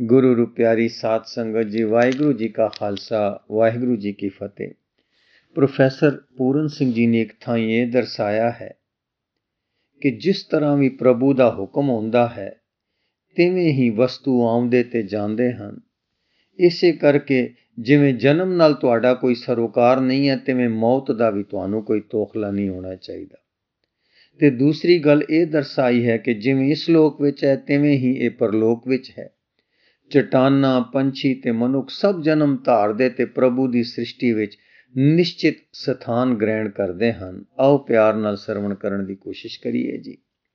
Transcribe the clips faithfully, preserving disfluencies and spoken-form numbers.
गुरु रू प्यारी साध संगत जी, वाहिगुरु जी का खालसा वाहिगुरु जी की फतेह। प्रोफैसर पूरन सिंह जी ने एक थां ये दर्शाया है कि जिस तरह भी प्रभु का हुक्म होंदा है तिवें ही वस्तु आउंदे ते जांदे हन। इसे करके जिवें जन्म नाल तुहाडा कोई सरोकार नहीं है तिवें मौत का भी तुहानू कोई तोखला नहीं होना चाहिए। ते दूसरी गल ये दर्शाई है कि जिवें इस लोक विच है तिवें ही ये परलोक विच है। चट्टाना पंछी ते मनुख सब जन्म धारदे ते प्रभु की सृष्टि विच निश्चित स्थान ग्रहण करते हैं। आओ प्यार नाल सरवण करन दी कोशिश करिए जी।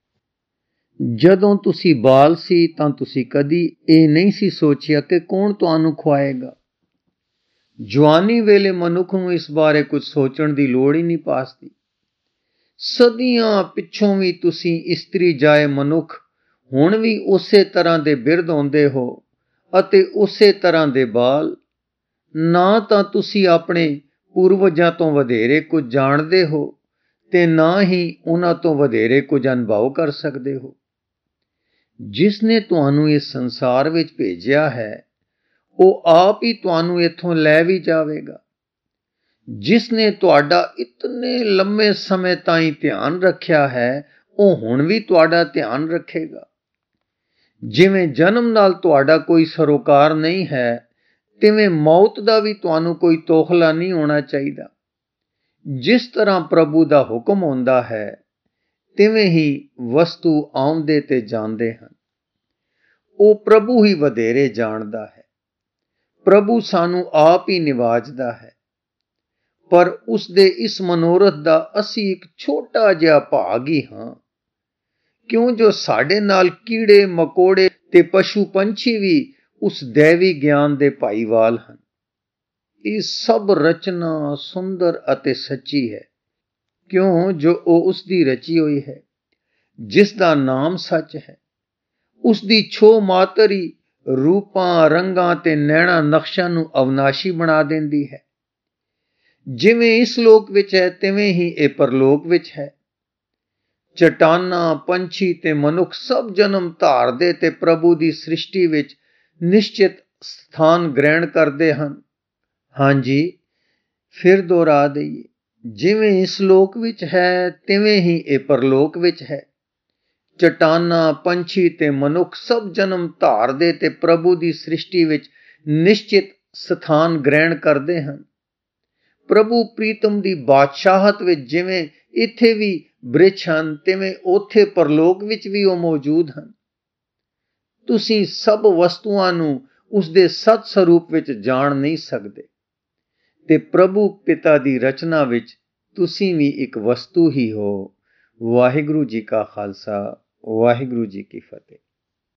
जदों तुसी बाल सी तां तुसी कदी ये नहीं सी सोचिया कि कौन तुहानू खुआएगा। जवानी वेले मनुख नूं इस बारे कुछ सोचण दी लोड़ ही नहीं पासदी। सदियां पिछों भी तुसी इस्त्री जाए मनुख हुण भी उसे तरह दे बिरध होंदे हो ਅਤੇ ਉਸੇ ਤਰ੍ਹਾਂ ਦੇ ਬਾਲ। ਨਾ ਤਾਂ ਤੁਸੀਂ ਆਪਣੇ ਪੂਰਵਜਾਂ ਤੋਂ ਵਧੇਰੇ ਕੁਝ ਜਾਣਦੇ ਹੋ ਤੇ ਨਾ ਹੀ ਉਹਨਾਂ ਤੋਂ ਵਧੇਰੇ ਕੁਝ ਅਨੁਭਵ ਕਰ ਸਕਦੇ ਹੋ। ਜਿਸ ਨੇ ਤੁਹਾਨੂੰ ਇਸ ਸੰਸਾਰ ਵਿੱਚ ਭੇਜਿਆ ਹੈ ਉਹ ਆਪ ਹੀ ਤੁਹਾਨੂੰ ਇੱਥੋਂ ਲੈ ਵੀ ਜਾਵੇਗਾ। ਜਿਸ ਨੇ ਤੁਹਾਡਾ ਇਤਨੇ ਲੰਮੇ ਸਮੇਂ ਤਾਈਂ ਧਿਆਨ ਰੱਖਿਆ ਹੈ ਉਹ ਹੁਣ ਵੀ ਤੁਹਾਡਾ ਧਿਆਨ ਰੱਖੇਗਾ। जिवें जन्म नाल तुहाडा कोई सरोकार नहीं है तिवें मौत का भी तुहानू कोई तोखला नहीं होना चाहिए। जिस तरह प्रभु का हुक्म होंदा है तिवें ही वस्तु आउंदे ते जांदे हन। वो प्रभु ही वधेरे जानदा है। प्रभु सानू आप ही निवाजदा है पर उसदे इस मनोरथ का असी एक छोटा जिहा भाग ही हाँ। क्यों जो साडे नाल कीड़े मकोड़े ते पशु पंछी भी उस दैवी ज्ञान दे भाईवाल हन। ये सब रचना सुंदर अते सच्ची है क्यों जो वो उसकी रची हुई है जिसका नाम सच है। उसकी छो मात्र ही रूपां रंगां ते नैना नक्शां नू अविनाशी बना देंदी है। जिवें इस लोक विच है तिवें ही ये परलोक विच है। चट्टाना पंछी ते मनुख सब जन्म धारदे ते प्रभु की सृष्टि विच निश्चित स्थान ग्रहण करते हैं। हाँ जी, फिर दोहरा दईए, जिवें इस लोक विच है तिवें ही ये परलोक विच है। चट्टाना पंछी ते मनुख सब जन्म धारदे ते प्रभु की सृष्टि विच निश्चित स्थान ग्रहण करते हैं। प्रभु प्रीतम की बादशाहत विच जिवें इत्थे भी बृछ हन तिवें ओथे परलोक विच भी वो मौजूद हन। तुसीं सब वस्तुआं नू उसदे सत स्वरूप विच जान नहीं सकदे ते प्रभु पिता दी रचना विच तुसीं भी एक वस्तु ही हो। वाहिगुरु जी का खालसा वाहिगुरु जी की फतेह।